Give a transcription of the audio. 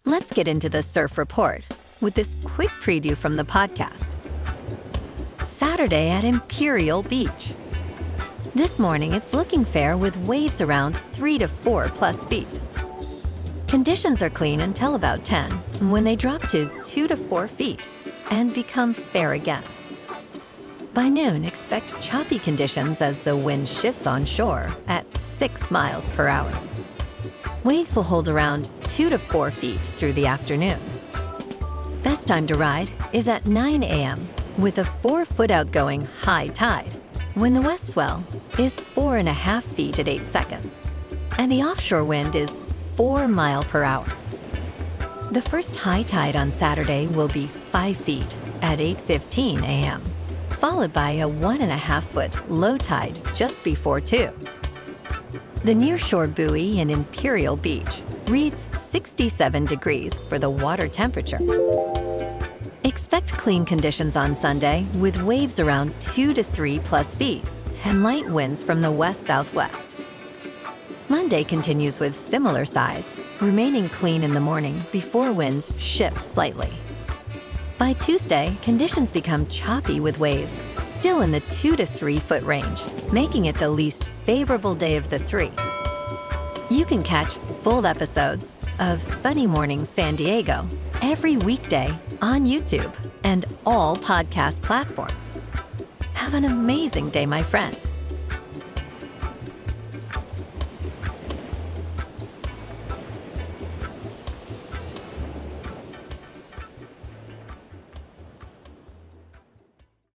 Let's get into the surf report with this quick preview from the podcast. Saturday at Imperial Beach. This morning, it's looking fair with waves around 3 to 4 plus feet. Conditions are clean until about 10, when they drop to 2 to 4 feet and become fair again. By noon, expect choppy conditions as the wind shifts on shore at 6 miles per hour. Waves will hold around 2 to 4 feet through the afternoon. Best time to ride is at 9 a.m. with a 4-foot outgoing high tide, when the west swell is 4.5 feet at 8 seconds, and the offshore wind is 4 miles per hour. The first high tide on Saturday will be 5 feet at 8:15 a.m., followed by a 1.5-foot low tide just before 2. The nearshore buoy in Imperial Beach reads 67 degrees for the water temperature. Expect clean conditions on Sunday with waves around 2 to 3 plus feet and light winds from the west-southwest. Monday continues with similar size, remaining clean in the morning before winds shift slightly. By Tuesday, conditions become choppy with waves, still in the 2 to 3 foot range, making it the least favorable day of the 3. You can catch full episodes of Sunny Morning San Diego every weekday on YouTube and all podcast platforms. Have an amazing day, my friend.